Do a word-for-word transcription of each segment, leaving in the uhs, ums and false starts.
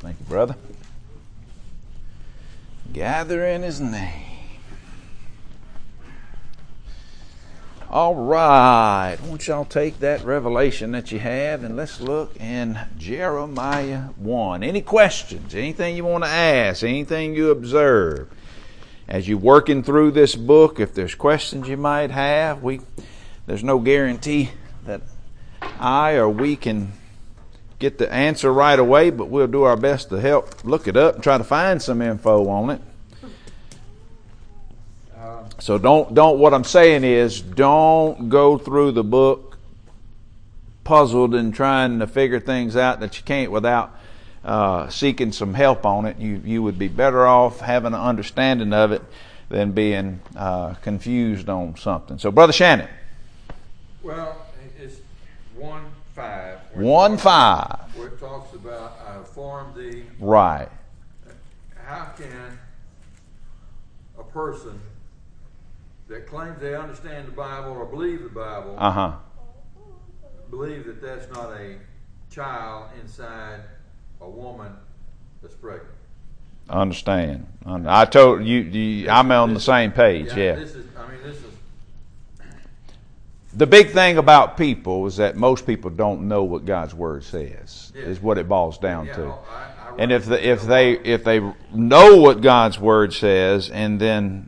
Thank you, brother. Gather in His name. All right. I want y'all to take that revelation that you have and let's look in Jeremiah one. Any questions? Anything you want to ask? Anything you observe? As you're working through this book, if there's questions you might have, we there's no guarantee that I or we can get the answer right away, but we'll do our best to help look it up and try to find some info on it. So don't, don't, what I'm saying is, don't go through the book puzzled and trying to figure things out that you can't without uh, seeking some help on it. You, you would be better off having an understanding of it than being uh, confused on something. So, Brother Shannon. Well, it's one five. One five. Where it talks about, I formed thee. Right. How can a person that claims they understand the Bible or believe the Bible uh-huh. believe that that's not a child inside a woman that's pregnant? I understand. I told you, you I'm on the same page. Yeah, yeah. This is, I mean, this is. The big thing about people is that most people don't know what God's Word says. Yeah. Is what it boils down yeah, to. I, I and if the, if they if they know what God's Word says and then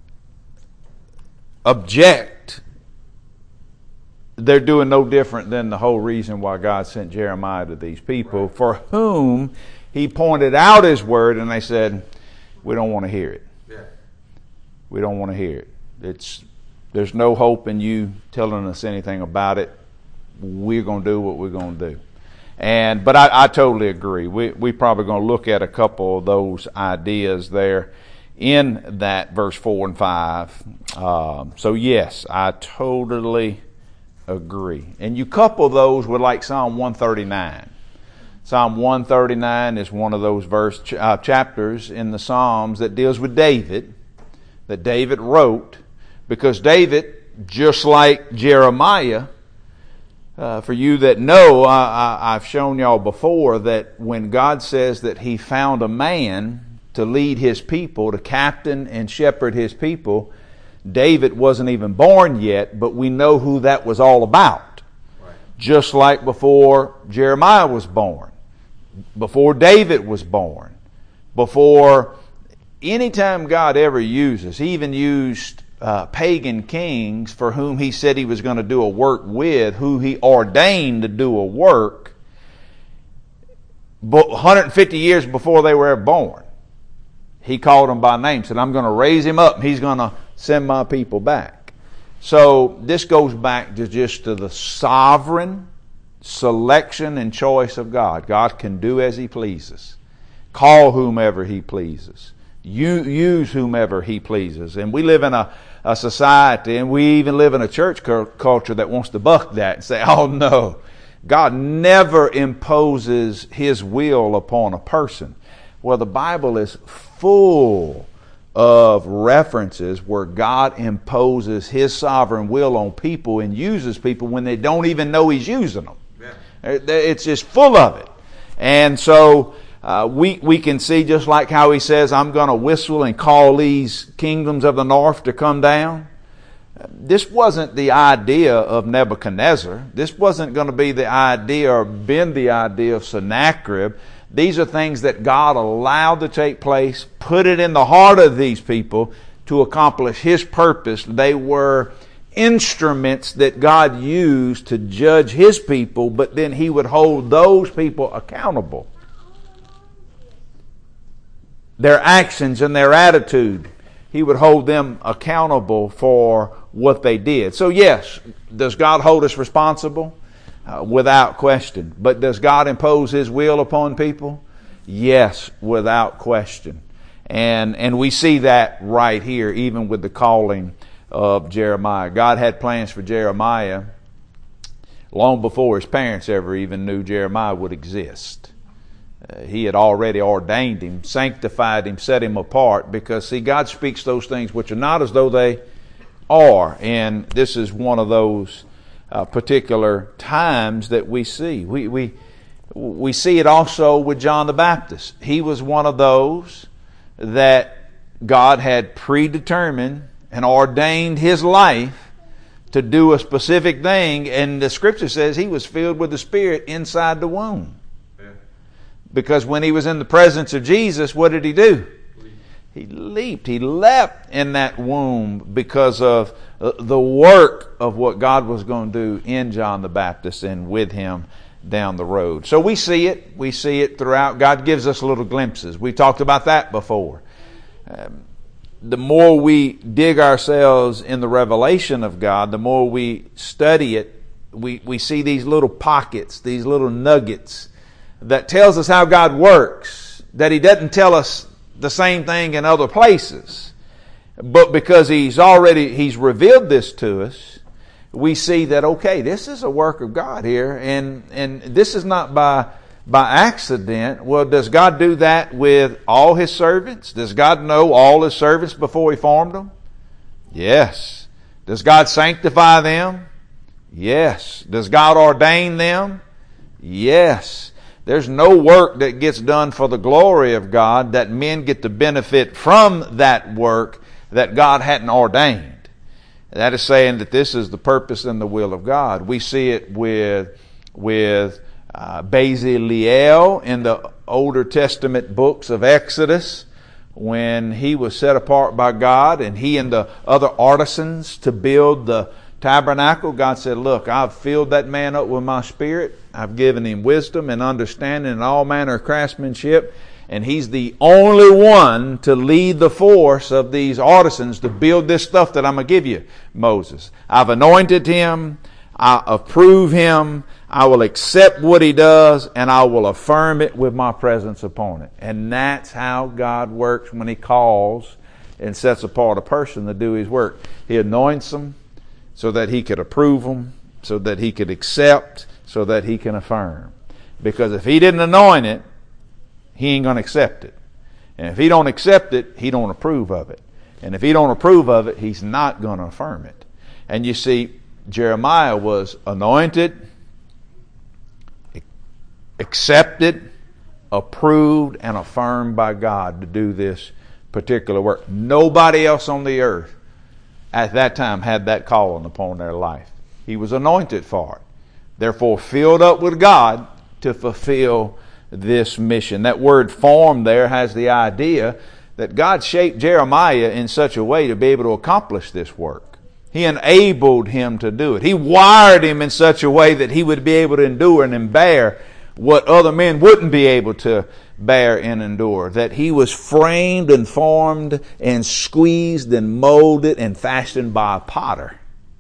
object, they're doing no different than the whole reason why God sent Jeremiah to these people, right, for whom He pointed out His Word, and they said, we don't want to hear it. Yeah. We don't want to hear it. It's there's no hope in you telling us anything about it. We're going to do what we're going to do. And but I, I totally agree. We we probably going to look at a couple of those ideas there in that verse four and five. Um, so yes, I totally agree. And you couple those with like Psalm one thirty-nine. Psalm one thirty-nine is one of those verse ch- uh, chapters in the Psalms that deals with David, that David wrote, because David, just like Jeremiah, uh, for you that know, I, I, I've shown y'all before that when God says that He found a man to lead His people, to captain and shepherd His people, David wasn't even born yet, but we know who that was all about. Right. Just like before Jeremiah was born, before David was born, before anytime God ever uses, He even used uh, pagan kings for whom He said He was going to do a work with, who He ordained to do a work one hundred fifty years before they were ever born. He called them by name, said, I'm going to raise him up. He's going to send my people back. So this goes back to just to the sovereign selection and choice of God. God can do as He pleases, call whomever He pleases, use whomever He pleases. And we live in a, a society, and we even live in a church culture that wants to buck that and say, oh no, God never imposes His will upon a person. Well, the Bible is full of references where God imposes His sovereign will on people and uses people when they don't even know He's using them. Yeah. It's just full of it. And so uh, we we can see, just like how He says, I'm going to whistle and call these kingdoms of the north to come down. This wasn't the idea of Nebuchadnezzar. This wasn't going to be the idea or been the idea of Sennacherib. These are things that God allowed to take place, put it in the heart of these people to accomplish His purpose. They were instruments that God used to judge His people, but then He would hold those people accountable. Their actions and their attitude, He would hold them accountable for what they did. So yes, does God hold us responsible? Uh, without question. But does God impose His will upon people? Yes, without question. And and we see that right here, even with the calling of Jeremiah. God had plans for Jeremiah long before his parents ever even knew Jeremiah would exist. Uh, he had already ordained him, sanctified him, set him apart, because see, God speaks those things which are not as though they are. And this is one of those Uh, particular times that we see. We we We see it also with John the Baptist. He was one of those that God had predetermined and ordained his life to do a specific thing, and the scripture says he was filled with the Spirit inside the womb. Yeah. Because when he was in the presence of Jesus, what did he do? He leaped, he leapt in that womb because of the work of what God was going to do in John the Baptist and with him down the road. So we see it, we see it throughout. God gives us little glimpses. We talked about that before. Um, the more we dig ourselves in the revelation of God, the more we study it, we, we see these little pockets, these little nuggets that tells us how God works, that he doesn't tell us the same thing in other places. But because he's already, he's revealed this to us, we see that, okay, this is a work of God here, and, and this is not by, by accident. Well, does God do that with all his servants? Does God know all his servants before he formed them? Yes. Does God sanctify them? Yes. Does God ordain them? Yes. There's no work that gets done for the glory of God that men get to benefit from that work that God hadn't ordained. That is saying that this is the purpose and the will of God. We see it with, with uh, Bezaleel in the Older Testament books of Exodus, when he was set apart by God and he and the other artisans to build the tabernacle. God said, look, I've filled that man up with my Spirit. I've given him wisdom and understanding and all manner of craftsmanship. And he's the only one to lead the force of these artisans to build this stuff that I'm going to give you, Moses. I've anointed him. I approve him. I will accept what he does, and I will affirm it with my presence upon it. And that's how God works when he calls and sets apart a person to do his work. He anoints them so that he could approve them, so that he could accept, so that he can affirm. Because if he didn't anoint it, he ain't going to accept it. And if he don't accept it, he don't approve of it. And if he don't approve of it, he's not going to affirm it. And you see, Jeremiah was anointed, accepted, approved, and affirmed by God to do this particular work. Nobody else on the earth at that time had that calling upon their life. He was anointed for it. Therefore, filled up with God to fulfill this mission. That word form there has the idea that God shaped Jeremiah in such a way to be able to accomplish this work. He enabled him to do it. He wired him in such a way that he would be able to endure and bear what other men wouldn't be able to bear and endure. That he was framed and formed and squeezed and molded and fashioned by a potter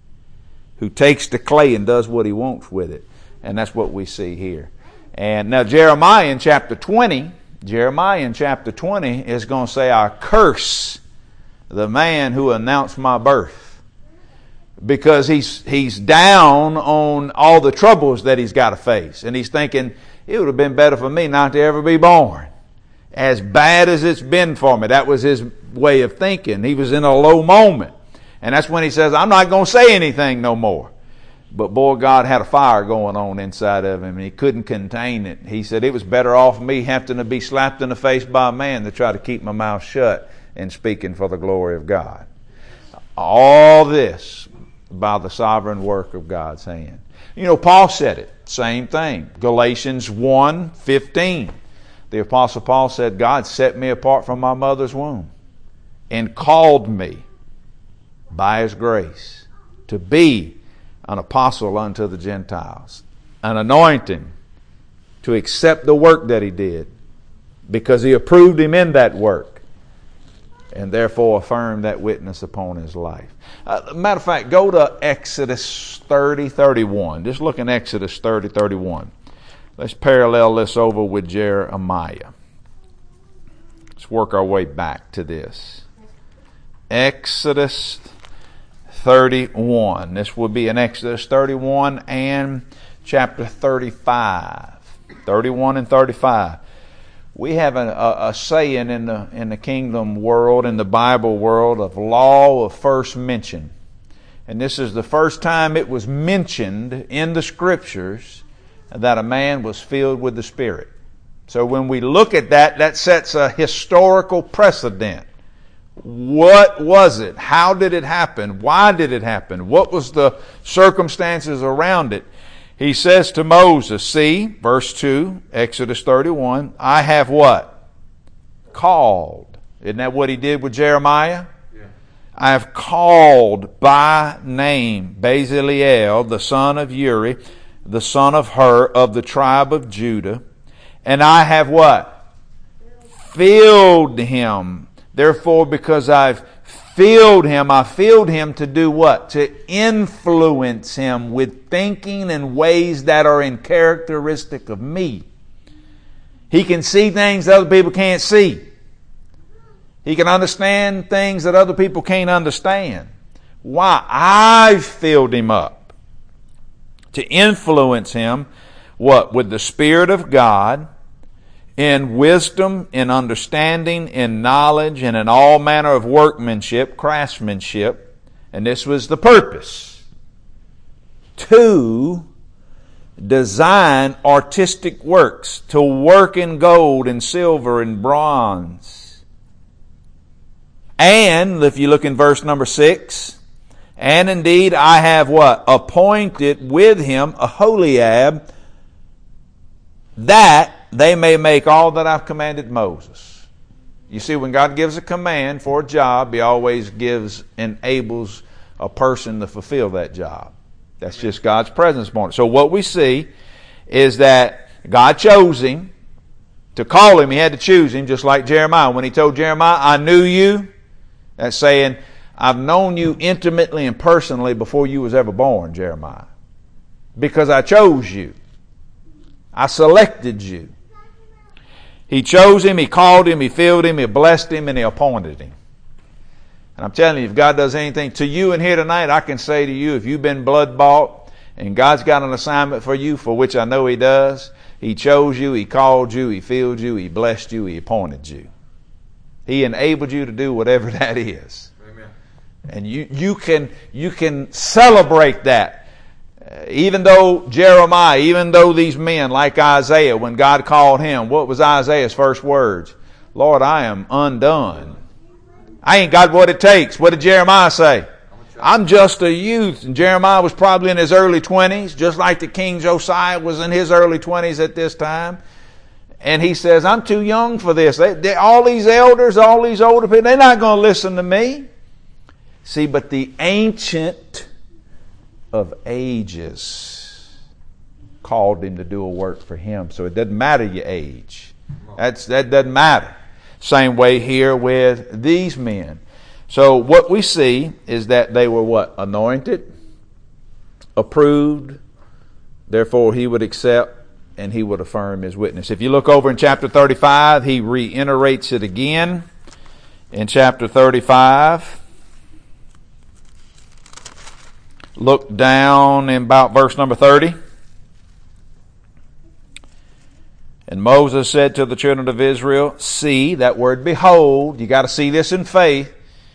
who takes the clay and does what he wants with it. And that's what we see here. And now Jeremiah in chapter twenty, Jeremiah in chapter twenty is going to say, I curse the man who announced my birth. Because he's, he's down on all the troubles that he's got to face. And he's thinking, it would have been better for me not to ever be born. As bad as it's been for me. That was his way of thinking. He was in a low moment. And that's when he says, I'm not going to say anything no more. But boy, God had a fire going on inside of him, and he couldn't contain it. He said, it was better off me having to be slapped in the face by a man to try to keep my mouth shut and speaking for the glory of God. All this by the sovereign work of God's hand. You know, Paul said it. Same thing. Galatians one fifteen. The Apostle Paul said, God set me apart from my mother's womb and called me by his grace to be an apostle unto the Gentiles, an anointing to accept the work that he did because he approved him in that work and therefore affirmed that witness upon his life. Uh, matter of fact, go to Exodus thirty thirty-one. Just look in Exodus thirty thirty-one. Let's parallel this over with Jeremiah. Let's work our way back to this. Exodus thirty-one. This will be in Exodus thirty-one and chapter thirty-five. thirty-one and thirty-five. We have a, a, a saying in the in the kingdom world, in the Bible world, of law of first mention. And this is the first time it was mentioned in the scriptures that a man was filled with the Spirit. So when we look at that, that sets a historical precedent. What was it? How did it happen? Why did it happen? What was the circumstances around it? He says to Moses, see, verse two, Exodus thirty-one, I have what? Called. Isn't that what he did with Jeremiah? Yeah. I have called by name Bezaleel, the son of Uri, the son of Hur, of the tribe of Judah. And I have what? Filled him. Therefore, because I've filled him, I filled him to do what? To influence him with thinking and ways that are in characteristic of me. He can see things that other people can't see. He can understand things that other people can't understand. Why? I've filled him up to influence him, what? With the Spirit of God, in wisdom, in understanding, in knowledge, and in all manner of workmanship, craftsmanship. And this was the purpose. To design artistic works, to work in gold and silver and bronze. And, if you look in verse number six, and indeed I have what? Appointed with him Aholiab, that they may make all that I've commanded Moses. You see, when God gives a command for a job, He always gives, enables a person to fulfill that job. That's just God's presence upon it. So what we see is that God chose him. To call him, He had to choose him, just like Jeremiah. When He told Jeremiah, I knew you, that's saying, I've known you intimately and personally before you was ever born, Jeremiah. Because I chose you. I selected you. He chose him, He called him, He filled him, He blessed him, and He appointed him. And I'm telling you, if God does anything to you in here tonight, I can say to you, if you've been blood bought and God's got an assignment for you, for which I know He does, He chose you, He called you, He filled you, He blessed you, He appointed you. He enabled you to do whatever that is. Amen. And you, you can, you can celebrate that. Even though Jeremiah, even though these men like Isaiah, when God called him, what was Isaiah's first words? Lord, I am undone. I ain't got what it takes. What did Jeremiah say? I'm just a youth. And Jeremiah was probably in his early twenties, just like the King Josiah was in his early twenties at this time. And he says, I'm too young for this. They, they, all these elders, all these older people, they're not going to listen to me. See, but the ancient of ages called him to do a work for Him. So it doesn't matter your age. That's, that doesn't matter. Same way here with these men. So what we see is that they were what? Anointed, approved, therefore He would accept and He would affirm His witness. If you look over in chapter thirty-five, he reiterates it again in chapter thirty-five. Look down in about verse number thirty. And Moses said to the children of Israel, see, that word behold, you got to see this in faith.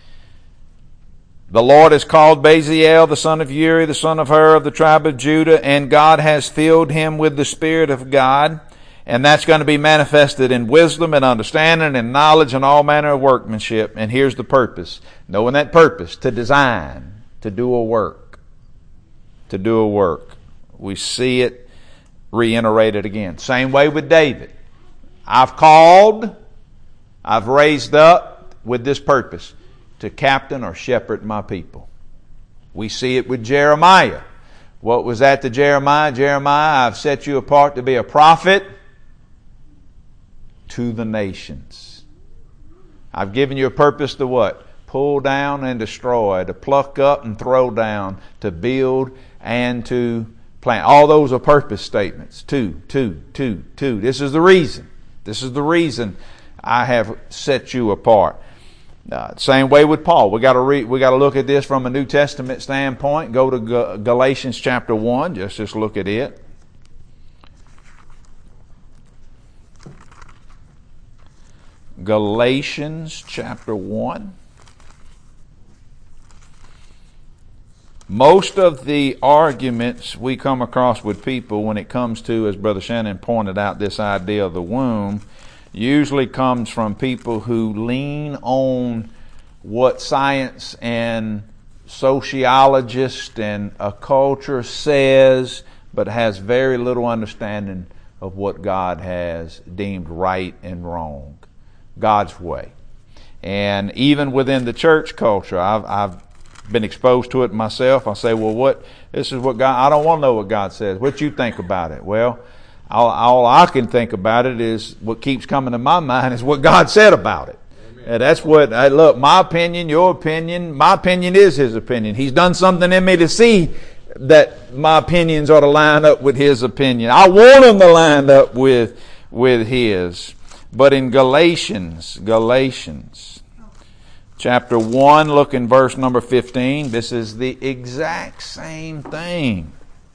The Lord has called Bezaleel, the son of Uri, the son of Hur, of the tribe of Judah, and God has filled him with the Spirit of God. And that's going to be manifested in wisdom and understanding and knowledge and all manner of workmanship. And here's the purpose. Knowing that purpose, to design, to do a work. To do a work. We see it reiterated again. Same way with David. I've called, I've raised up with this purpose, to captain or shepherd my people. We see it with Jeremiah. What was that to Jeremiah? Jeremiah, I've set you apart to be a prophet to the nations. I've given you a purpose to what? Pull down and destroy, to pluck up and throw down, to build and to plant. All those are purpose statements. Two, two, two, two. This is the reason. This is the reason I have set you apart. Uh, same way with Paul. We got to read. We got to look at this from a New Testament standpoint. Go to G- Galatians chapter one. Just just look at it. Galatians chapter one. Most of the arguments we come across with people when it comes to, as Brother Shannon pointed out, this idea of the womb, usually comes from people who lean on what science and sociologists and a culture says, but has very little understanding of what God has deemed right and wrong, God's way. And even within the church culture, I've, I've been exposed to it myself. I say, well, what, this is what God, I don't want to know what God says. What you think about it? Well, all, all I can think about it is what keeps coming to my mind is what God said about it. And that's what, I look, my opinion, your opinion, my opinion is His opinion. He's done something in me to see that my opinions ought to line up with His opinion. I want them to line up with, with His. But in Galatians, Galatians, chapter one, look in verse number fifteen. This is the exact same thing.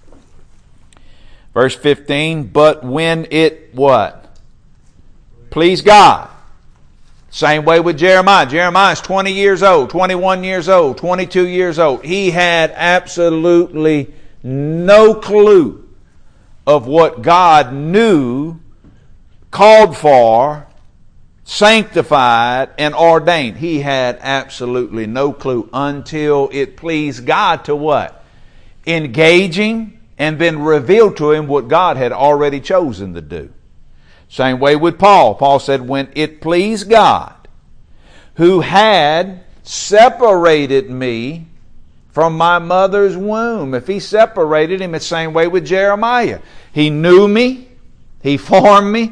Verse fifteen, but when it what? Please God. Same way with Jeremiah. Jeremiah is twenty years old, twenty-one years old, twenty-two years old. He had absolutely no clue of what God knew, called for, sanctified, and ordained. He had absolutely no clue until it pleased God to what? Engaging and then revealed to him what God had already chosen to do. Same way with Paul. Paul said, when it pleased God, who had separated me from my mother's womb. If He separated him, it's the same way with Jeremiah. He knew me. He formed me.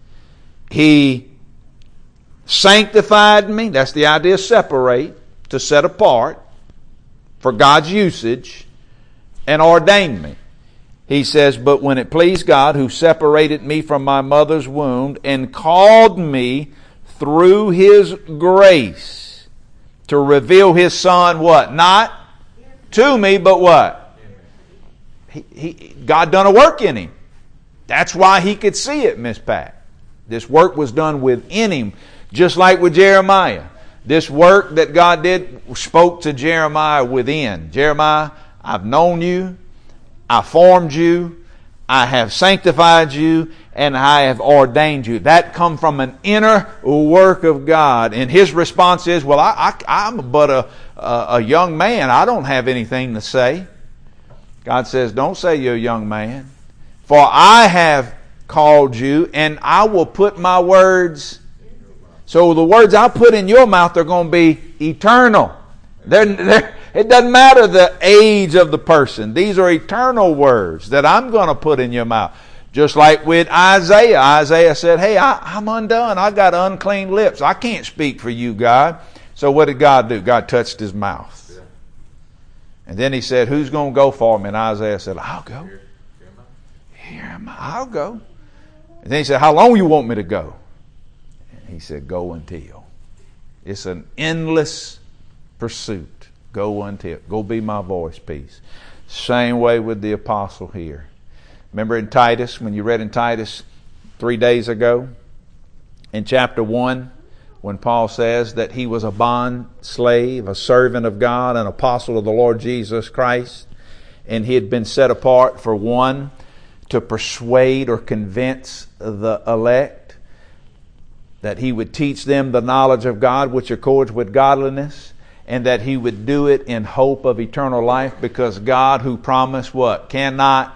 He sanctified me. That's the idea of separate, to set apart for God's usage, and ordained me. He says, but when it pleased God, who separated me from my mother's womb and called me through His grace to reveal His Son, what? Not to me, but what? He, he, God done a work in him. That's why he could see it, Miss Pat. This work was done within him, just like with Jeremiah. This work that God did spoke to Jeremiah within. Jeremiah, I've known you. I formed you, I have sanctified you, and I have ordained you. That come from an inner work of God. And his response is, well, I, I, I'm but a, a, a young man. I don't have anything to say. God says, don't say you're a young man. For I have called you, and I will put my words. So the words I put in your mouth are going to be eternal. They're, they're, it doesn't matter the age of the person. These are eternal words that I'm going to put in your mouth. Just like with Isaiah. Isaiah said, hey, I, I'm undone. I got unclean lips. I can't speak for you, God. So what did God do? God touched his mouth. Yeah. And then he said, who's going to go for me? And Isaiah said, I'll go. Here, Here am I. I'll go. And then he said, how long you want me to go? And he said, go until. It's an endless pursuit. Go until. Go be my voice piece. Same way with the apostle here. Remember in Titus, when you read in Titus three days ago, in chapter one, when Paul says that he was a bond slave, a servant of God, an apostle of the Lord Jesus Christ, and he had been set apart for one, to persuade or convince the elect, that he would teach them the knowledge of God which accords with godliness, and that he would do it in hope of eternal life, because God, who promised what? Cannot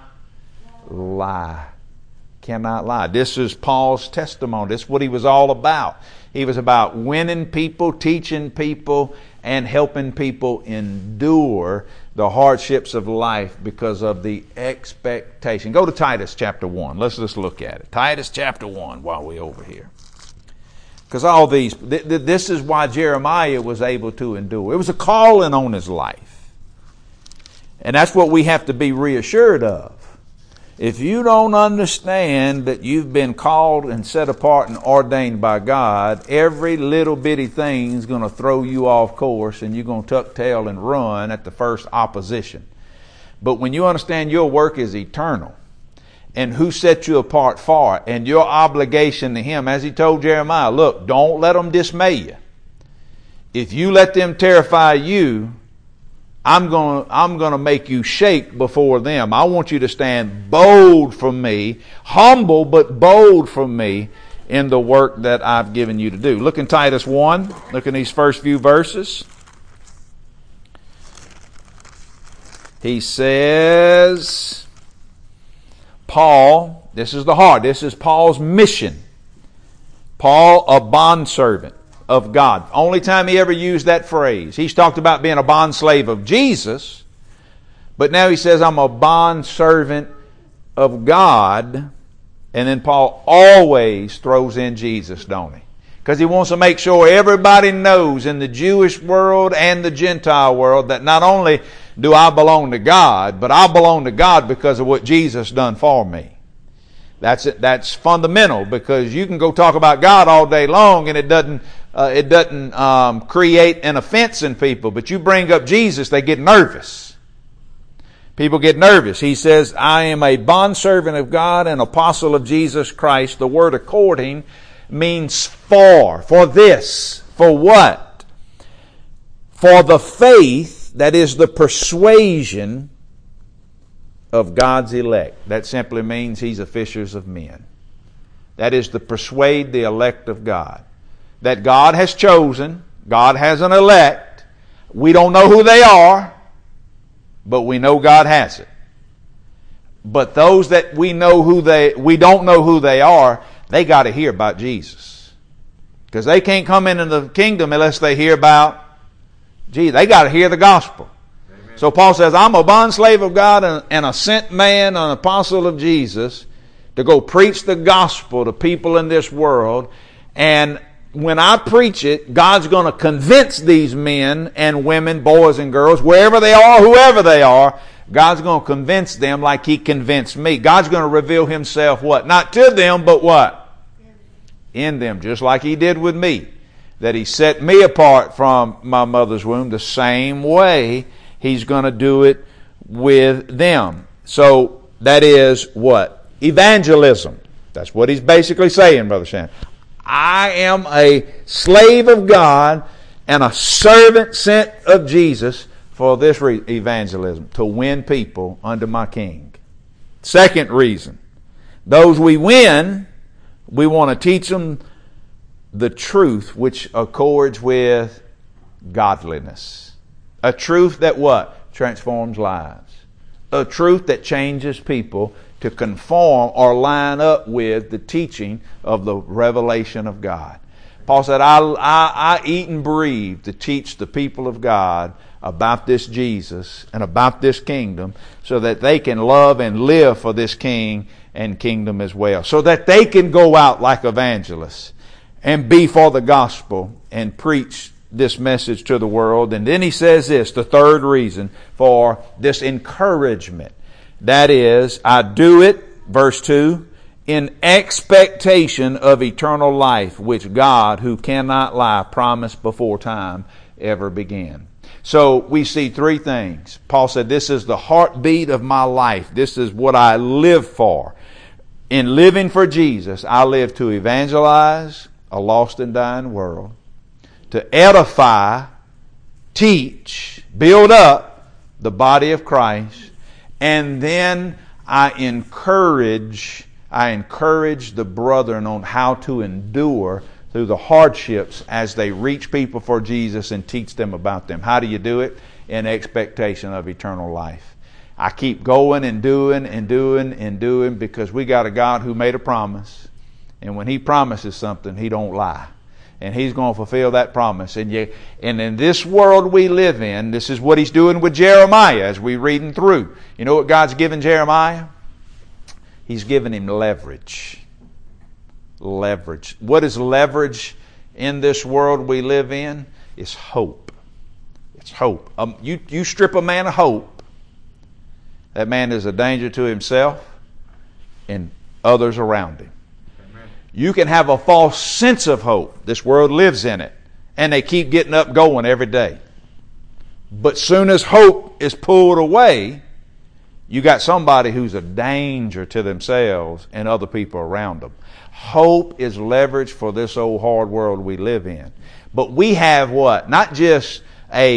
lie. Cannot lie. This is Paul's testimony. This is what he was all about. He was about winning people, teaching people, and helping people endure the hardships of life because of the expectation. Go to Titus chapter one. Let's just look at it. Titus chapter one while we're over here. Because all these, th- th- this is why Jeremiah was able to endure. It was a calling on his life. And that's what we have to be reassured of. If you don't understand that you've been called and set apart and ordained by God, every little bitty thing is going to throw you off course, and you're going to tuck tail and run at the first opposition. But when you understand your work is eternal, and who set you apart for it, and your obligation to him, as he told Jeremiah, look, don't let them dismay you. If you let them terrify you, I'm going to I'm going to make you shake before them. I want you to stand bold for me, humble but bold for me in the work that I've given you to do. Look in Titus one. Look in these first few verses. He says, Paul, this is the heart. This is Paul's mission. Paul, a bondservant of God. Only time he ever used that phrase. He's talked about being a bondslave of Jesus, but now he says, I'm a bondservant of God. And then Paul always throws in Jesus, don't he? Because he wants to make sure everybody knows in the Jewish world and the Gentile world that not only do I belong to God, but I belong to God because of what Jesus done for me. That's it. That's fundamental, because you can go talk about God all day long and it doesn't uh, it doesn't um, create an offense in people. But you bring up Jesus, they get nervous. People get nervous. He says, I am a bondservant of God, an apostle of Jesus Christ. The word according means for. For this. For what? For the faith, that is the persuasion of God's elect. That simply means he's a fishers of men. That is to persuade the elect of God. That God has chosen. God has an elect. We don't know who they are, but we know God has it. But those that we know who they, we don't know who they are, they got to hear about Jesus. Because they can't come into the kingdom unless they hear about Jesus. They got to hear the gospel. Amen. So Paul says, I'm a bondslave of God and, and a sent man, an apostle of Jesus, to go preach the gospel to people in this world. And when I preach it, God's going to convince these men and women, boys and girls, wherever they are, whoever they are, God's going to convince them like he convinced me. God's going to reveal himself what? Not to them, but what? In them, just like he did with me. That he set me apart from my mother's womb. The same way he's going to do it with them. So that is what? Evangelism. That's what he's basically saying, Brother Shannon. I am a slave of God and a servant sent of Jesus for this reason, evangelism, to win people under my King. Second reason, those we win, we want to teach them the truth which accords with godliness. A truth that what? Transforms lives. A truth that changes people to conform or line up with the teaching of the revelation of God. Paul said, I, I, I eat and breathe to teach the people of God about this Jesus and about this kingdom so that they can love and live for this king and kingdom as well. So that they can go out like evangelists and be for the gospel and preach this message to the world. And then he says this, the third reason for this encouragement. That is, I do it, verse two, in expectation of eternal life, which God, who cannot lie, promised before time ever began. So we see three things. Paul said, this is the heartbeat of my life. This is what I live for. In living for Jesus, I live to evangelize a lost and dying world, to edify, teach, build up the body of Christ, and then I encourage, I encourage the brethren on how to endure through the hardships as they reach people for Jesus and teach them about them. How do you do it? In expectation of eternal life. I keep going and doing and doing and doing because we got a God who made a promise. And when he promises something, he don't lie. And he's going to fulfill that promise. And, you, and in this world we live in, this is what he's doing with Jeremiah as we're reading through. You know what God's given Jeremiah? He's given him leverage. Leverage. What is leverage in this world we live in? It's hope. It's hope. Um, you, you strip a man of hope, that man is a danger to himself and others around him. You can have a false sense of hope. This world lives in it. And they keep getting up going every day. But soon as hope is pulled away, you got somebody who's a danger to themselves and other people around them. Hope is leverage for this old hard world we live in. But we have what? Not just a,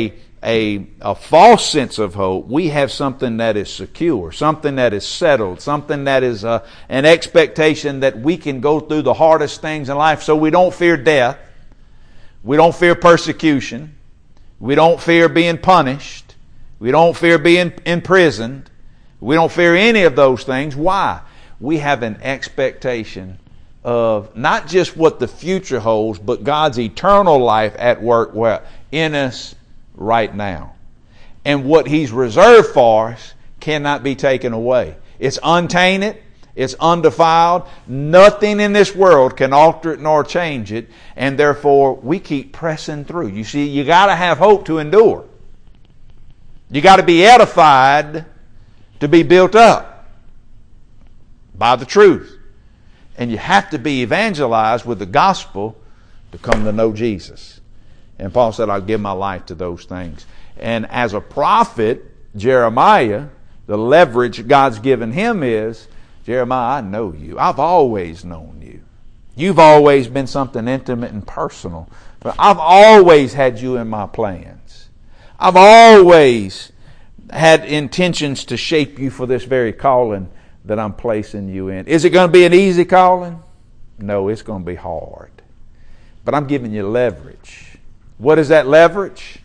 a, a false sense of hope, we have something that is secure, something that is settled, something that is uh, an expectation that we can go through the hardest things in life so we don't fear death, we don't fear persecution, we don't fear being punished, we don't fear being imprisoned, we don't fear any of those things. Why? We have an expectation of not just what the future holds, but God's eternal life at work in us right now. And what He's reserved for us cannot be taken away. It's untainted. It's undefiled. Nothing in this world can alter it nor change it. And therefore, we keep pressing through. You see, you got to have hope to endure. You got to be edified to be built up by the truth. And you have to be evangelized with the gospel to come to know Jesus. And Paul said, I'll give my life to those things. And as a prophet, Jeremiah, the leverage God's given him is, Jeremiah, I know you. I've always known you. You've always been something intimate and personal. But I've always had you in my plans. I've always had intentions to shape you for this very calling that I'm placing you in. Is it going to be an easy calling? No, it's going to be hard. But I'm giving you leverage. What is that leverage?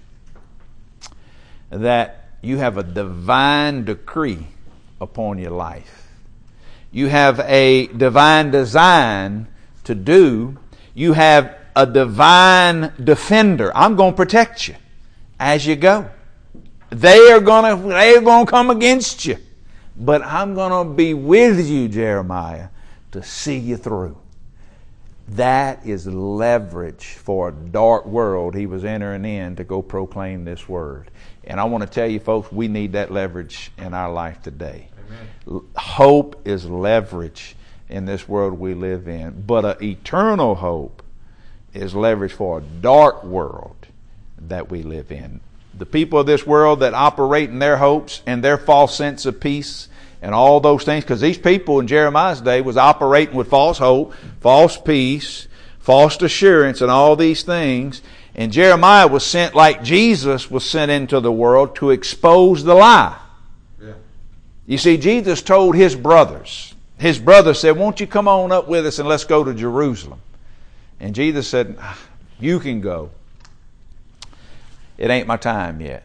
That you have a divine decree upon your life. You have a divine design to do. You have a divine defender. I'm going to protect you as you go. They are going to, they're going to come against you. But I'm going to be with you, Jeremiah, to see you through. That is leverage for a dark world he was entering in to go proclaim this word. And I want to tell you, folks, we need that leverage in our life today. Amen. Hope is leverage in this world we live in. But an eternal hope is leverage for a dark world that we live in. The people of this world that operate in their hopes and their false sense of peace and all those things, because these people in Jeremiah's day was operating with false hope, false peace, false assurance, and all these things. And Jeremiah was sent like Jesus was sent into the world to expose the lie. Yeah. You see, Jesus told his brothers, his brothers said, won't you come on up with us and let's go to Jerusalem? And Jesus said, you can go. It ain't my time yet.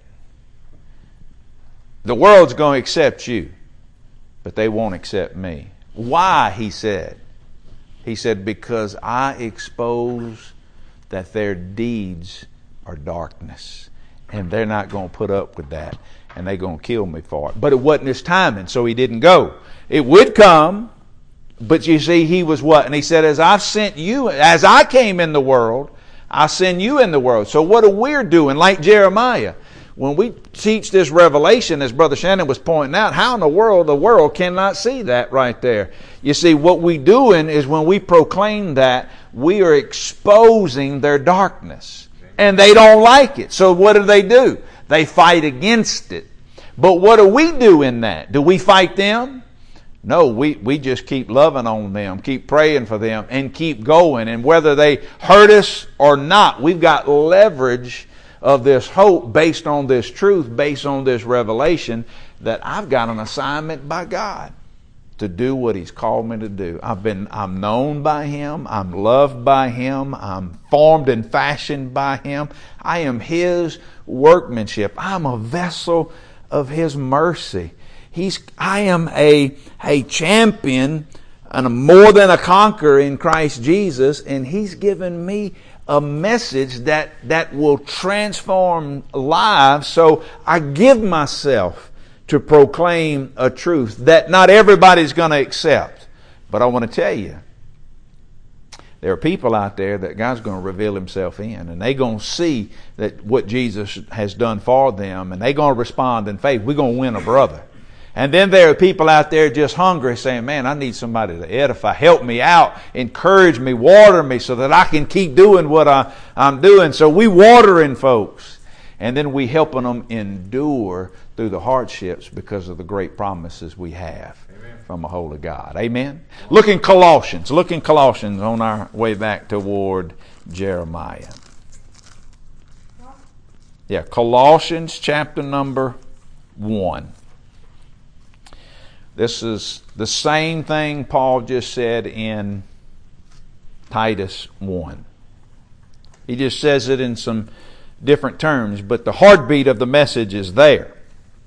The world's going to accept you, but they won't accept me. Why, he said? He said, because I expose that their deeds are darkness. And they're not going to put up with that. And they're going to kill me for it. But it wasn't his timing, so he didn't go. It would come, but you see, he was what? And he said, as I've sent you, as I came in the world, I send you in the world. So what are we doing? Like Jeremiah. When we teach this revelation, as Brother Shannon was pointing out, how in the world the world cannot see that right there? You see, what we're doing is when we proclaim that, we are exposing their darkness. And they don't like it. So what do they do? They fight against it. But what do we do in that? Do we fight them? No, we, we just keep loving on them, keep praying for them, and keep going. And whether they hurt us or not, we've got leverage of this hope based on this truth, based on this revelation, that I've got an assignment by God to do what He's called me to do. I've been, I'm known by Him. I'm loved by Him. I'm formed and fashioned by Him. I am His workmanship. I'm a vessel of His mercy. He's, I am a, a champion and a more than a conqueror in Christ Jesus, and He's given me a message that, that will transform lives. So I give myself to proclaim a truth that not everybody's going to accept. But I want to tell you, there are people out there that God's going to reveal Himself in, and they're going to see that what Jesus has done for them, and they're going to respond in faith. We're going to win a brother. And then there are people out there just hungry saying, man, I need somebody to edify, help me out, encourage me, water me so that I can keep doing what I, I'm doing. So we watering folks. And then we helping them endure through the hardships because of the great promises we have. Amen. From a holy God. Amen. Look in Colossians. Look in Colossians on our way back toward Jeremiah. Yeah, Colossians chapter number one. This is the same thing Paul just said in Titus one. He just says it in some different terms, but the heartbeat of the message is there.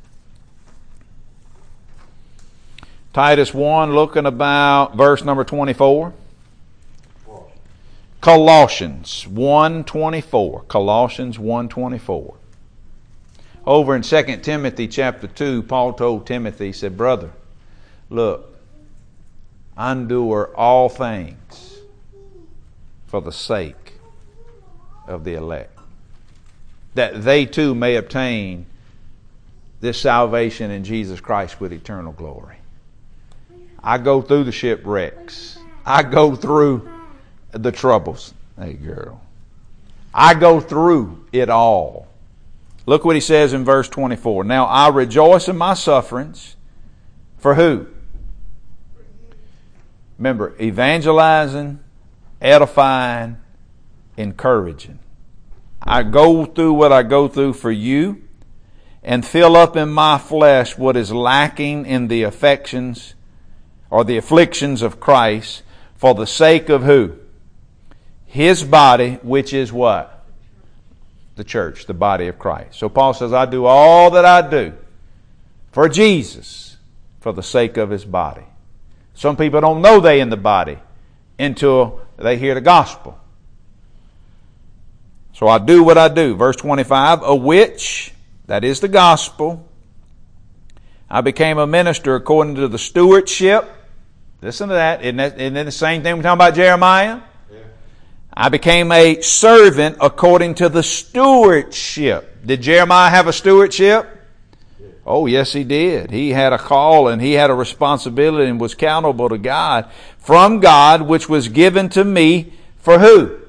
Titus one, looking about verse number twenty-four. Colossians one twenty-four. Colossians one twenty-four. Over in Second Timothy chapter two, Paul told Timothy, he said, brother, look, I endure all things for the sake of the elect, that they too may obtain this salvation in Jesus Christ with eternal glory. I go through the shipwrecks. I go through the troubles. Hey, girl. I go through it all. Look what he says in verse twenty-four. Now I rejoice in my sufferings. For who? Remember, evangelizing, edifying, encouraging. I go through what I go through for you, and fill up in my flesh what is lacking in the affections or the afflictions of Christ, for the sake of who? His body, which is what? The church, the body of Christ. So Paul says, I do all that I do for Jesus, for the sake of His body. Some people don't know they in the body until they hear the gospel. So I do what I do. Verse twenty-five, of which, that is the gospel, I became a minister according to the stewardship. Listen to that. Isn't that, isn't that the same thing we're talking about Jeremiah? Yeah. I became a servant according to the stewardship. Did Jeremiah have a stewardship? Yeah. Oh, yes, he did. He had a call and he had a responsibility and was accountable to God from God, which was given to me for who?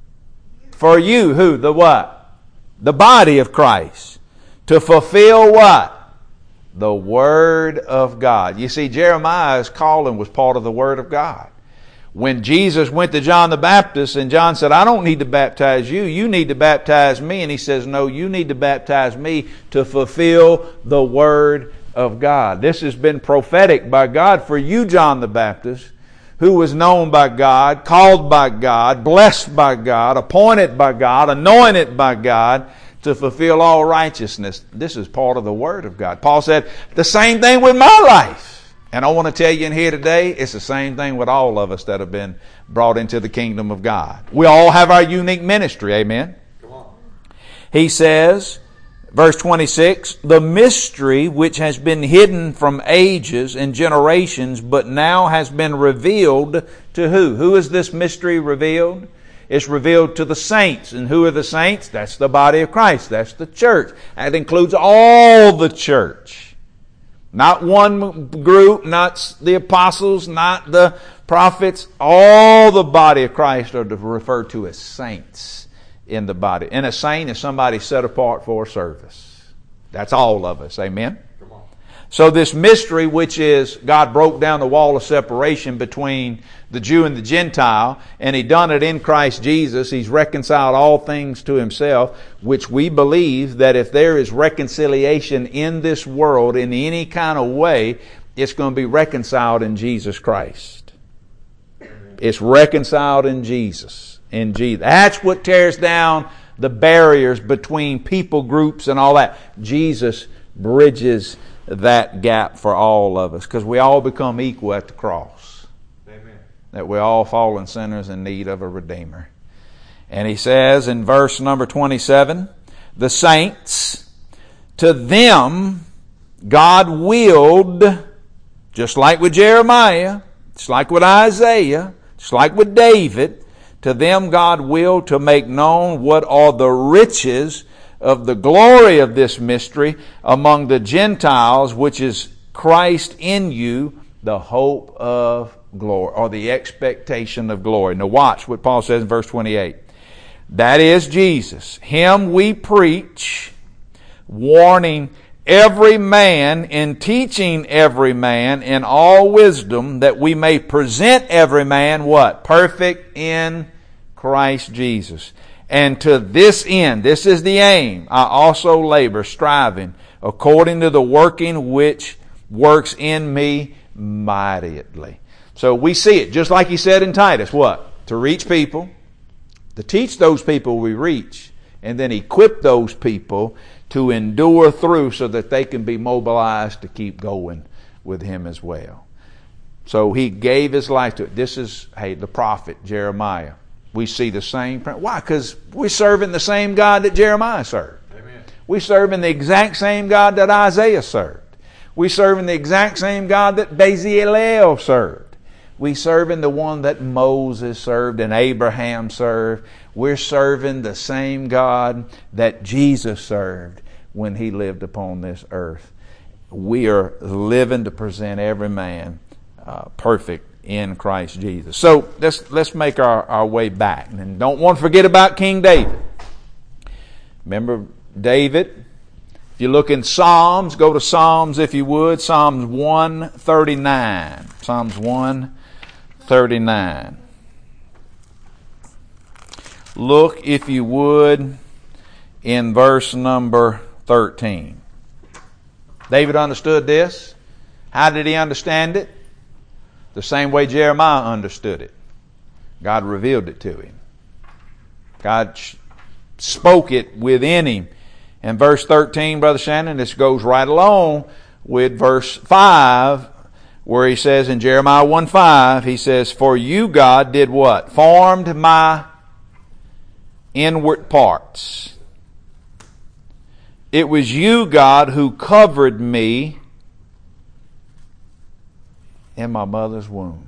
For you. Who? The what? The body of Christ. To fulfill what? The Word of God. You see, Jeremiah's calling was part of the Word of God. When Jesus went to John the Baptist and John said, I don't need to baptize you, you need to baptize me. And he says, no, you need to baptize me to fulfill the Word of God. This has been prophetic by God for you, John the Baptist, who was known by God, called by God, blessed by God, appointed by God, anointed by God, to fulfill all righteousness. This is part of the Word of God. Paul said, the same thing with my life. And I want to tell you in here today, it's the same thing with all of us that have been brought into the kingdom of God. We all have our unique ministry. Amen. Come on. He says, verse twenty-six, the mystery which has been hidden from ages and generations, but now has been revealed to who? Who is this mystery revealed? It's revealed to the saints. And who are the saints? That's the body of Christ. That's the church. That includes all the church. Not one group, not the apostles, not the prophets. All the body of Christ are referred to as saints in the body. And a saint is somebody set apart for a service. That's all of us. Amen? Come on. So this mystery, which is God broke down the wall of separation between the Jew and the Gentile, and He done it in Christ Jesus. He's reconciled all things to Himself, which we believe that if there is reconciliation in this world in any kind of way, it's going to be reconciled in Jesus Christ. It's reconciled in Jesus. In Jesus. That's what tears down the barriers between people groups and all that. Jesus bridges that gap for all of us, because we all become equal at the cross. That we're all fallen sinners in need of a Redeemer. And he says in verse number twenty-seven, the saints, to them God willed, just like with Jeremiah, just like with Isaiah, just like with David, to them God willed to make known what are the riches of the glory of this mystery among the Gentiles, which is Christ in you, the hope of glory, or the expectation of glory. Now watch what Paul says in verse twenty-eight. That is Jesus. Him we preach, warning every man and teaching every man in all wisdom, that we may present every man what? Perfect in Christ Jesus. And to this end, this is the aim, I also labor, striving, according to the working which works in me mightily. So we see it, just like he said in Titus, what? To reach people, to teach those people we reach, and then equip those people to endure through so that they can be mobilized to keep going with him as well. So he gave his life to it. This is, hey, the prophet Jeremiah. We see the same. Why? Because we're serving the same God that Jeremiah served. Amen. We're serving the exact same God that Isaiah served. We're serving the exact same God that Bezalel served. We're serving the one that Moses served and Abraham served. We're serving the same God that Jesus served when he lived upon this earth. We are living to present every man uh, perfect in Christ Jesus. So let's let's make our, our way back. And don't want to forget about King David. Remember David? If you look in Psalms, go to Psalms if you would. Psalms one thirty-nine. Psalms one thirty-nine. Look, if you would, in verse number thirteen. David understood this. How did he understand it? The same way Jeremiah understood it. God revealed it to him. God spoke it within him. And verse thirteen, Brother Shannon, this goes right along with verse five, where he says in Jeremiah one five, he says, "For you, God, did what? Formed my inward parts. It was you, God, who covered me in my mother's womb.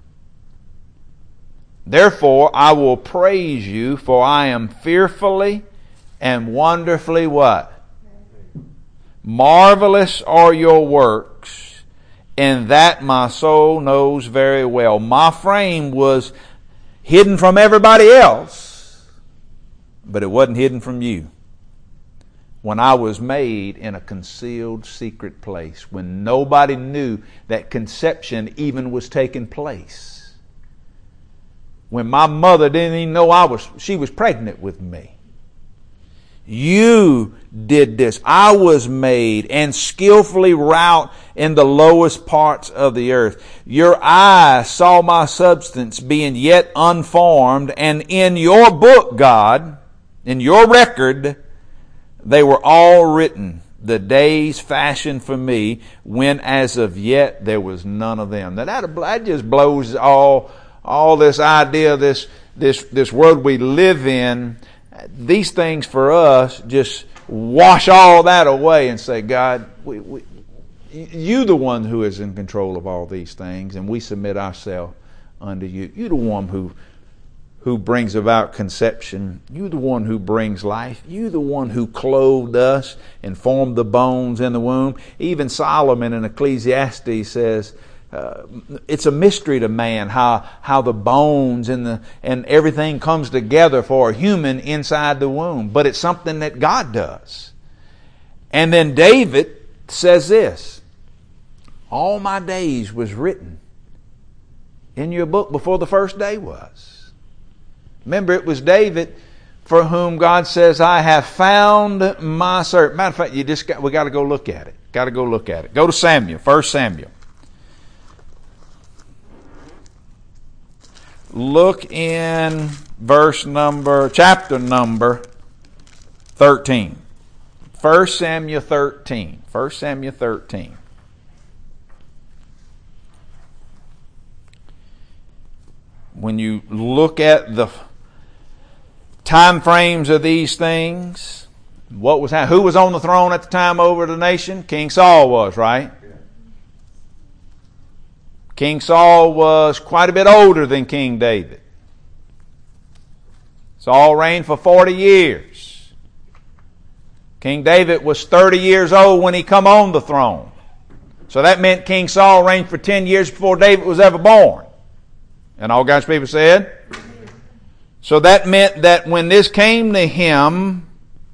Therefore, I will praise you, for I am fearfully and wonderfully what? Marvelous are your works, and that my soul knows very well." My frame was hidden from everybody else, but it wasn't hidden from you. When I was made in a concealed secret place, when nobody knew that conception even was taking place. When my mother didn't even know I was, she was pregnant with me. You did this. I was made and skillfully wrought in the lowest parts of the earth. Your eye saw my substance being yet unformed, and in your book, God, in your record, they were all written, the days fashioned for me, when as of yet there was none of them. Now that, that just blows all, all this idea, this, this, this world we live in. These things for us just wash all that away and say, God, we, we, you the one who is in control of all these things, and we submit ourselves unto you. You the one who who brings about conception. You the one who brings life. You the one who clothed us and formed the bones in the womb. Even Solomon in Ecclesiastes says, uh, it's a mystery to man how how the bones and the and everything comes together for a human inside the womb. But it's something that God does. And then David says this, all my days was written in your book before the first day was. Remember, it was David for whom God says, I have found my servant. Matter of fact, you just got, we got to go look at it. Got to go look at it. Go to Samuel, First Samuel. Look in verse number, chapter number thirteen. First Samuel thirteen. First Samuel thirteen. When you look at the time frames of these things, what was who was on the throne at the time over the nation? King Saul was, right? King Saul was quite a bit older than King David. Saul reigned for forty years. King David was thirty years old when he come on the throne. So that meant King Saul reigned for ten years before David was ever born. And all God's people said? So that meant that when this came to him,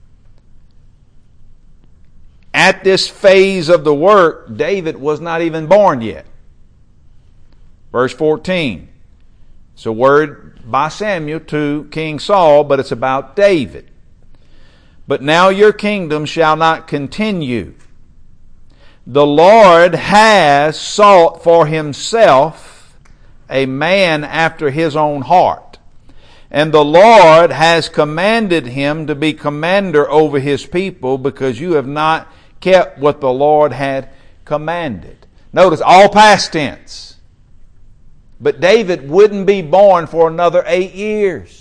at this phase of the work, David was not even born yet. Verse fourteen. It's a word by Samuel to King Saul, but it's about David. But now your kingdom shall not continue. The Lord has sought for himself a man after his own heart. And the Lord has commanded him to be commander over his people, because you have not kept what the Lord had commanded. Notice, all past tense. But David wouldn't be born for another eight years.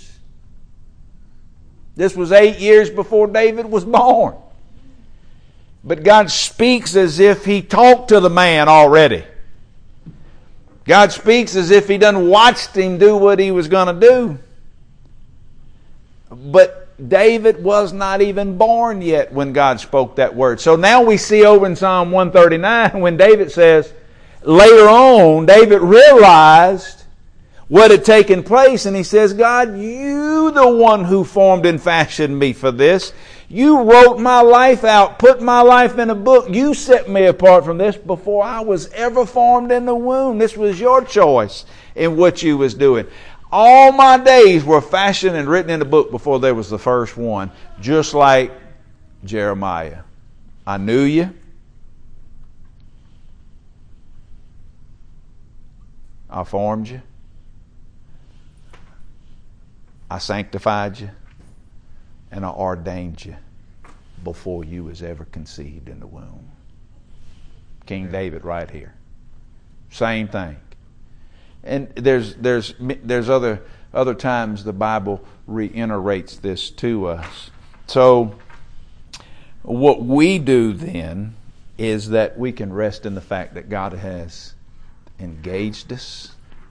This was eight years before David was born. But God speaks as if he talked to the man already. God speaks as if he done watched him do what he was going to do. But David was not even born yet when God spoke that word. So now we see over in Psalm one thirty-nine when David says, later on, David realized what had taken place, and he says, God, you the one who formed and fashioned me for this. You wrote my life out, put my life in a book. You set me apart from this before I was ever formed in the womb. This was your choice in what you was doing. All my days were fashioned and written in a book before there was the first one, just like Jeremiah. I knew you. I formed you. I sanctified you. And I ordained you before you was ever conceived in the womb. King David right here. Same thing. And there's there's there's other other times the Bible reiterates this to us. So what we do then is that we can rest in the fact that God has engaged us.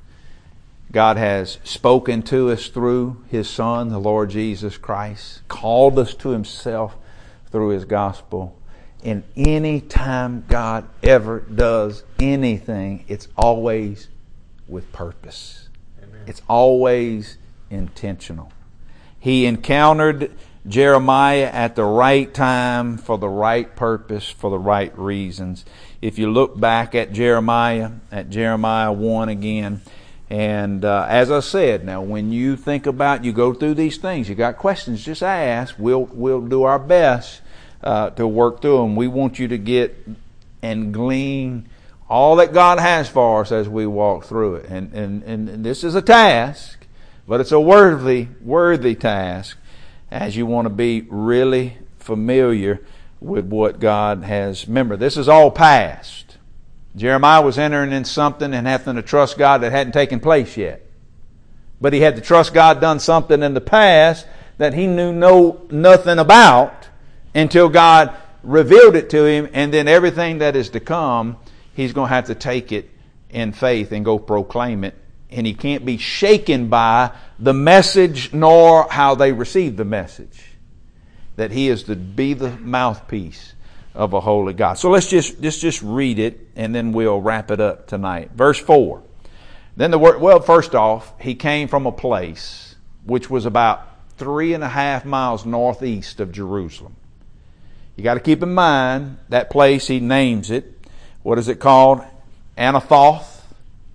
God has spoken to us through His Son, the Lord Jesus Christ, called us to Himself through His gospel. And any time God ever does anything, it's always with purpose. Amen. It's always intentional. He encountered Jeremiah at the right time for the right purpose, for the right reasons. If you look back at Jeremiah, at Jeremiah one again, and uh, as I said, now when you think about, you go through these things, you got questions, just ask. We'll we'll do our best uh, to work through them. We want you to get and glean all that God has for us as we walk through it. And and and this is a task, but it's a worthy worthy task, as you want to be really familiar with what God has. Remember, this is all past. Jeremiah was entering in something and having to trust God that hadn't taken place yet. But he had to trust God done something in the past that he knew no nothing about until God revealed it to him, and then everything that is to come, he's going to have to take it in faith and go proclaim it. And he can't be shaken by the message nor how they receive the message. That he is to be the mouthpiece of a holy God. So let's just, just, just read it, and then we'll wrap it up tonight. Verse four. Then the word, well, first off, he came from a place which was about three and a half miles northeast of Jerusalem. You got to keep in mind that place, he names it. What is it called? Anathoth.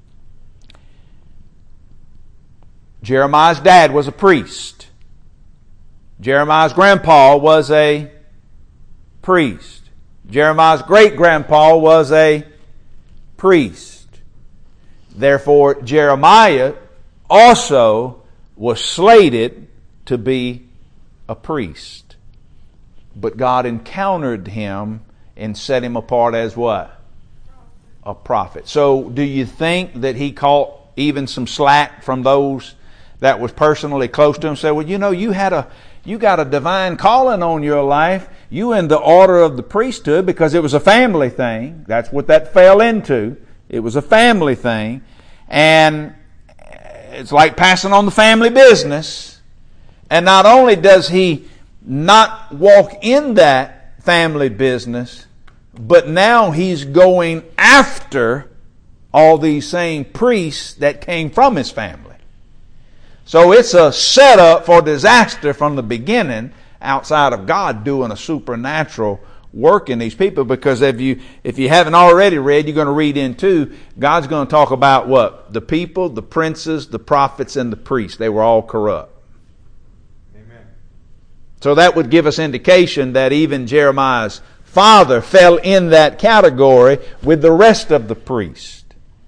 Jeremiah's dad was a priest. Jeremiah's grandpa was a priest. Jeremiah's great-grandpa was a priest. Therefore, Jeremiah also was slated to be a priest. But God encountered him and set him apart as what? A prophet. So do you think that he caught even some slack from those that was personally close to him? Say, well, you know, you had a you got a divine calling on your life. You in the order of the priesthood, because it was a family thing. That's what that fell into. It was a family thing. And it's like passing on the family business. And not only does he not walk in that family business, but now he's going after all these same priests that came from his family. So it's a setup for disaster from the beginning, outside of God doing a supernatural work in these people, because if you if you haven't already read, you're going to read into, God's going to talk about what? The people, the princes, the prophets, and the priests. They were all corrupt. Amen. So that would give us indication that even Jeremiah's father fell in that category with the rest of the priests.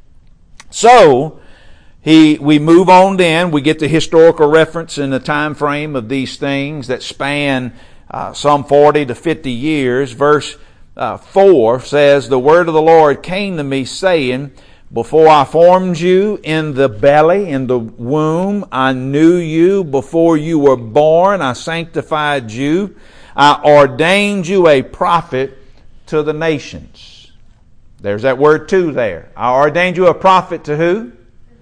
So he we move on then. We get the historical reference in the time frame of these things that span Uh, some forty to fifty years. Verse uh, four says, the word of the Lord came to me, saying, before I formed you in the belly, in the womb, I knew you. Before you were born, I sanctified you. I ordained you a prophet to the nations. There's that word "to" there. I ordained you a prophet to who?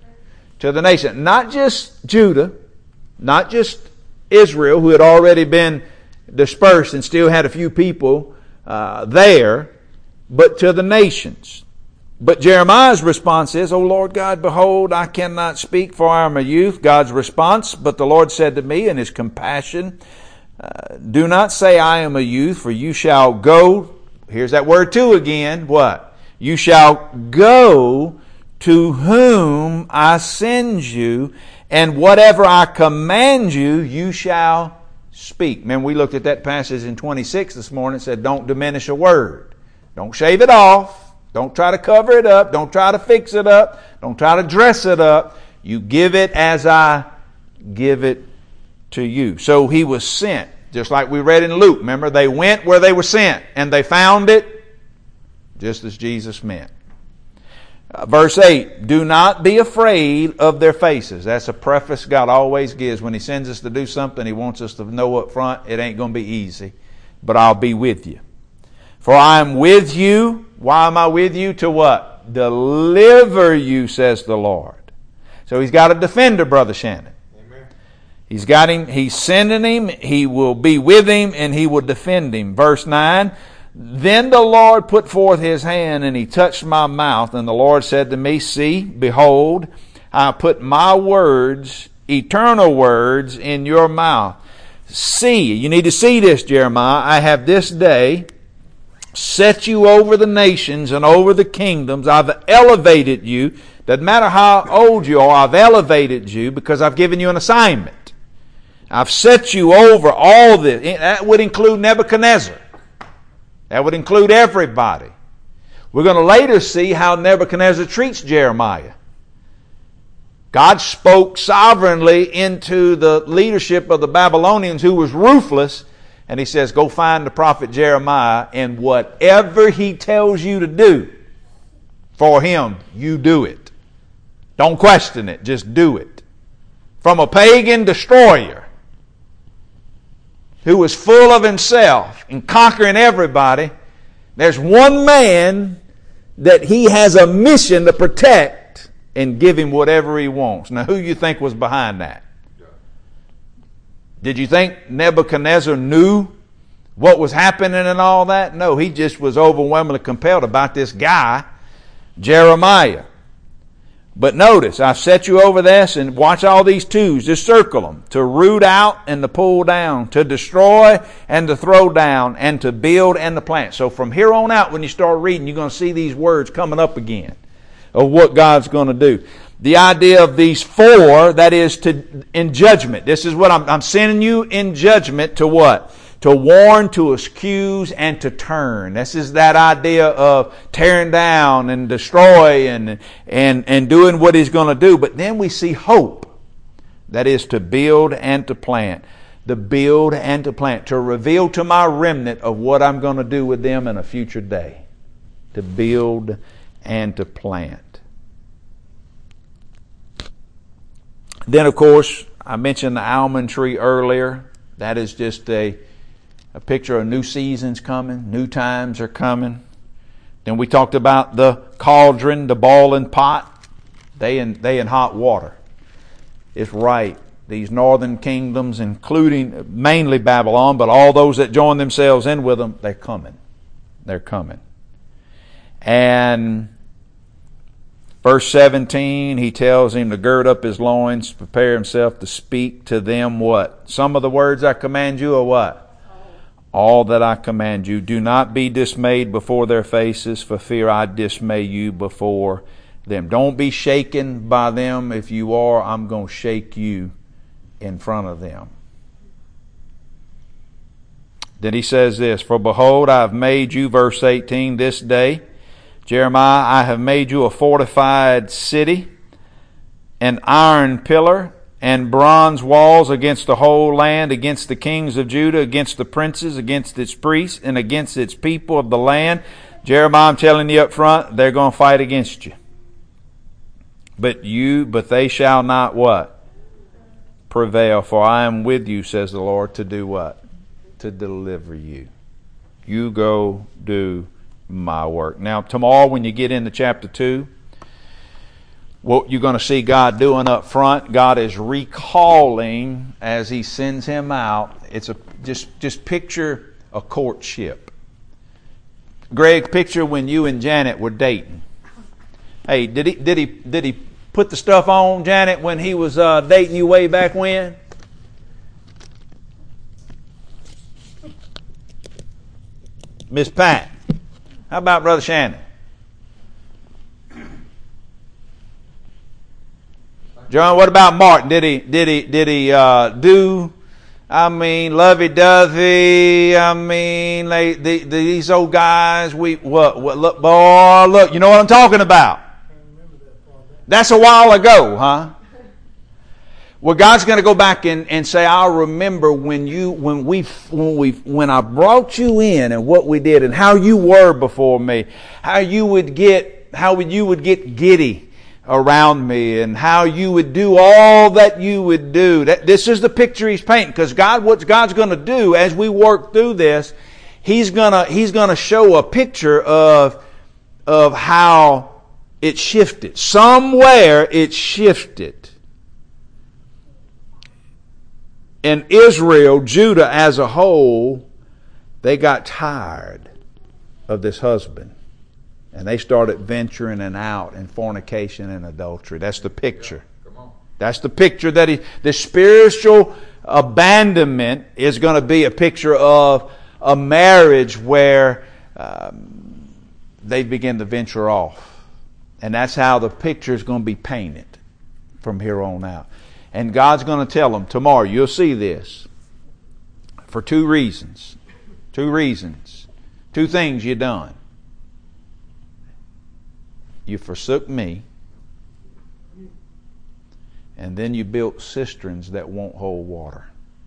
To the nation. Not just Judah, not just Israel, who had already been dispersed and still had a few people uh, there, but to the nations. But Jeremiah's response is, O Lord God, behold, I cannot speak, for I am a youth. God's response, but the Lord said to me in his compassion, uh, do not say I am a youth, for you shall go. Here's that word "to" again. What? You shall go to whom I send you, and whatever I command you, you shall speak. Man, we looked at that passage in twenty-six this morning. It said, don't diminish a word. Don't shave it off. Don't try to cover it up. Don't try to fix it up. Don't try to dress it up. You give it as I give it to you. So he was sent, just like we read in Luke. Remember, they went where they were sent, and they found it just as Jesus meant. Uh, verse eight, do not be afraid of their faces. That's a preface God always gives. When he sends us to do something, he wants us to know up front, it ain't going to be easy, but I'll be with you. For I am with you. Why am I with you? To what? Deliver you, says the Lord. So he's got a defender, Brother Shannon. Amen. He's got him, he's sending him, he will be with him, and he will defend him. Verse nine, then the Lord put forth his hand, and he touched my mouth. And the Lord said to me, see, behold, I put my words, eternal words, in your mouth. See, you need to see this, Jeremiah. I have this day set you over the nations and over the kingdoms. I've elevated you. Doesn't matter how old you are, I've elevated you because I've given you an assignment. I've set you over all this. That would include Nebuchadnezzar. That would include everybody. We're going to later see how Nebuchadnezzar treats Jeremiah. God spoke sovereignly into the leadership of the Babylonians, who was ruthless, and he says, go find the prophet Jeremiah, and whatever he tells you to do for him, you do it. Don't question it, just do it. From a pagan destroyer who was full of himself and conquering everybody, there's one man that he has a mission to protect and give him whatever he wants. Now, who you think was behind that? Did you think Nebuchadnezzar knew what was happening and all that? No, he just was overwhelmingly compelled about this guy, Jeremiah. But notice, I've set you over this, and watch all these twos. Just circle them. To root out and to pull down. To destroy and to throw down. And to build and to plant. So from here on out, when you start reading, you're going to see these words coming up again of what God's going to do. The idea of these four, that is to in judgment. This is what I'm, I'm sending you in judgment to what? To warn, to excuse, and to turn. This is that idea of tearing down and destroy and, and, and doing what he's going to do. But then we see hope. That is to build and to plant. To build and to plant. To reveal to my remnant of what I'm going to do with them in a future day. To build and to plant. Then, of course, I mentioned the almond tree earlier. That is just a, a picture of new seasons coming. New times are coming. Then we talked about the cauldron, the boiling pot. They in, they in hot water. It's right. These northern kingdoms, including mainly Babylon, but all those that join themselves in with them, they're coming. They're coming. And verse seventeen, he tells him to gird up his loins, prepare himself to speak to them what? Some of the words I command you are what? all that I command you. Do not be dismayed before their faces, for fear I dismay you before them. Don't be shaken by them. If you are, I'm going to shake you in front of them. Then he says this, for behold, I have made you, verse eighteen, this day, Jeremiah, I have made you a fortified city, an iron pillar, and bronze walls against the whole land, against the kings of Judah, against the princes, against its priests, and against its people of the land. Jeremiah, I'm telling you up front, they're going to fight against you. But you, but they shall not what? Prevail, for I am with you, says the Lord, to do what? To deliver you. You go do my work. Now, tomorrow when you get into chapter two, what you're going to see God doing up front, God is recalling as He sends him out. It's a just just picture a courtship. Greg, picture when you and Janet were dating. Hey, did he did he did he put the stuff on, Janet, when he was uh, dating you way back when? Miss Pat, how about Brother Shannon? John, what about Martin? Did he did he did he uh, do? I mean, lovey-dovey. I mean, they, they, these old guys. We what what look, boy, look. You know what I'm talking about? That's a while ago, huh? Well, God's going to go back and, and say, "I'll remember when you when we when we when I brought you in and what we did and how you were before me, how you would get how you would get giddy around me, and how you would do all that you would do." That, this is the picture He's painting, because God, what God's going to do as we work through this, He's gonna He's gonna show a picture of of how it shifted. Somewhere it shifted. In Israel, Judah as a whole, they got tired of this husband. And they started venturing and out in fornication and adultery. That's the picture. Come on. That's the picture that he, the spiritual abandonment is going to be a picture of a marriage where um, they begin to venture off. And that's how the picture is going to be painted from here on out. And God's going to tell them tomorrow, you'll see this, for two reasons. Two reasons. Two things you done. You forsook me, and then you built cisterns that won't hold water.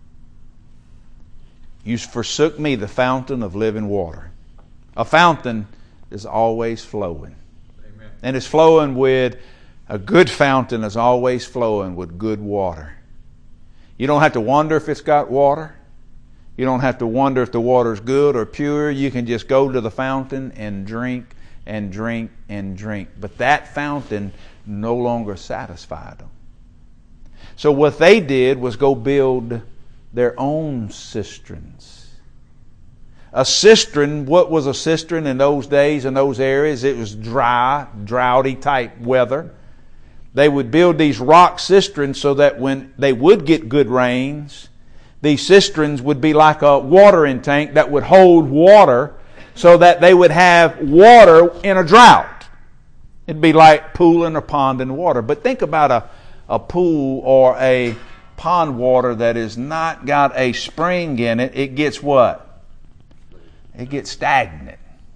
You forsook me, the fountain of living water. A fountain is always flowing. Amen. And it's flowing with, a good fountain is always flowing with good water. You don't have to wonder if it's got water. You don't have to wonder if the water's good or pure. You can just go to the fountain and drink and drink and drink. But that fountain no longer satisfied them. So what they did was go build their own cisterns. A cistern, what was a cistern in those days, in those areas? It was dry, droughty type weather. They would build these rock cisterns so that when they would get good rains, these cisterns would be like a watering tank that would hold water so that they would have water in a drought. It'd be like pooling or ponding water. But think about a, a pool or a pond water that has not got a spring in it. It gets what? It gets stagnant.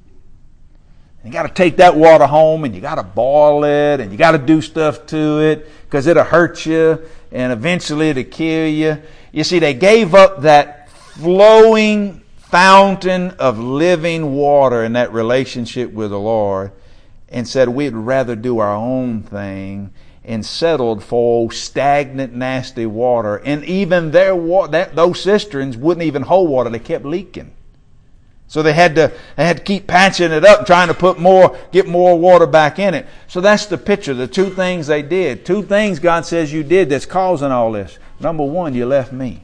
You got to take that water home and you got to boil it and you got to do stuff to it because it'll hurt you and eventually it'll kill you. You see, they gave up that flowing fountain of living water in that relationship with the Lord and said we'd rather do our own thing and settled for stagnant, nasty water. And even their water, that, those cisterns wouldn't even hold water. They kept leaking. So they had to they had to keep patching it up, trying to put more, get more water back in it. So that's the picture. The two things they did. Two things God says you did that's causing all this. Number one, you left me.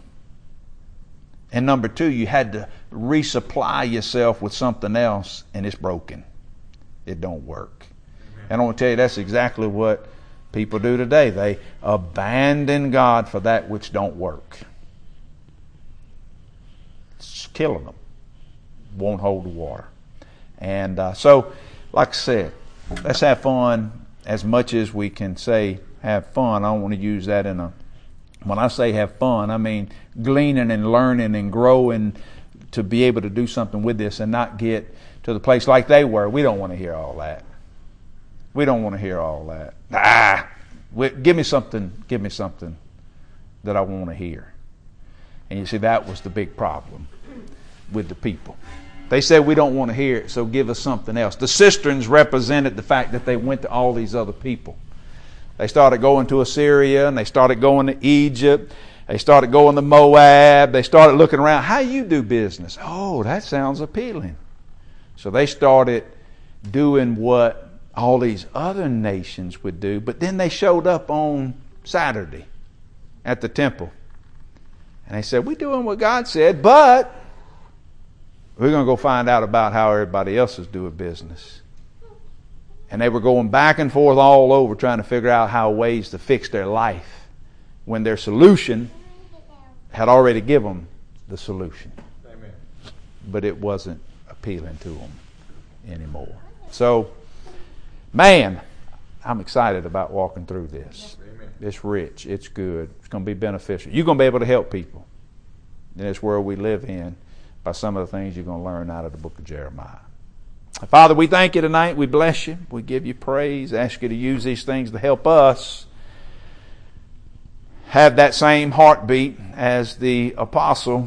And number two, you had to resupply yourself with something else, and it's broken. It don't work. Amen. And I want to tell you, that's exactly what people do today. They abandon God for that which don't work. It's killing them. won't hold the water. And uh, so, like I said, let's have fun as much as we can say have fun. I don't want to use that in a, when I say have fun, I mean gleaning and learning and growing to be able to do something with this and not get to the place like they were. We don't want to hear all that. We don't want to hear all that. Ah, we, give me something, give me something that I want to hear. And you see, that was the big problem with the people. They said, we don't want to hear it, so give us something else. The cisterns represented the fact that they went to all these other people. They started going to Assyria, and they started going to Egypt. They started going to Moab. They started looking around. How you do business? Oh, that sounds appealing. So they started doing what all these other nations would do. But then they showed up on Saturday at the temple. And they said, we're doing what God said, but we're going to go find out about how everybody else is doing business. And they were going back and forth all over trying to figure out how ways to fix their life when their solution had already given them the solution. Amen. But it wasn't appealing to them anymore. So, man, I'm excited about walking through this. Amen. It's rich. It's good. It's going to be beneficial. You're going to be able to help people in this world we live in by some of the things you're going to learn out of the book of Jeremiah. Father, we thank you tonight. We bless you. We give you praise. Ask you to use these things to help us have that same heartbeat as the apostle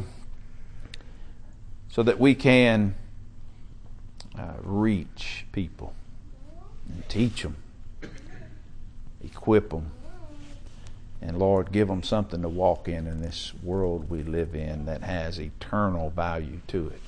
so that we can uh, reach people and teach them, equip them, and Lord, give them something to walk in in this world we live in that has eternal value to it.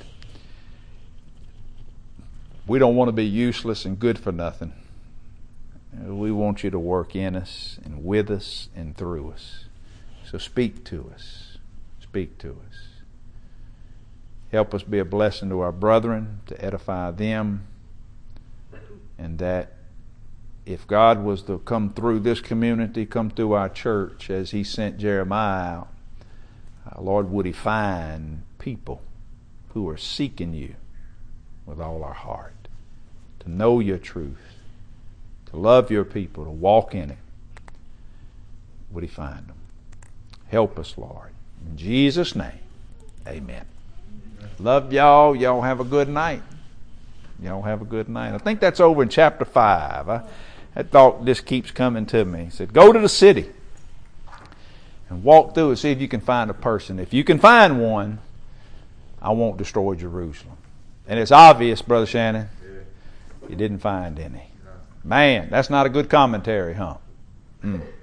We don't want to be useless and good for nothing. We want you to work in us and with us and through us. So speak to us. Speak to us. Help us be a blessing to our brethren, to edify them, and that if God was to come through this community, come through our church as he sent Jeremiah out, uh, Lord, would he find people who are seeking you with all our heart, to know your truth, to love your people, to walk in it. Would he find them? Help us, Lord. In Jesus' name, amen. Love y'all. Y'all have a good night. Y'all have a good night. I think that's over in chapter five. I, I thought this keeps coming to me. He said, go to the city and walk through it, see if you can find a person. If you can find one, I won't destroy Jerusalem. And it's obvious, Brother Shannon, you didn't find any. Man, that's not a good commentary, huh? Mm.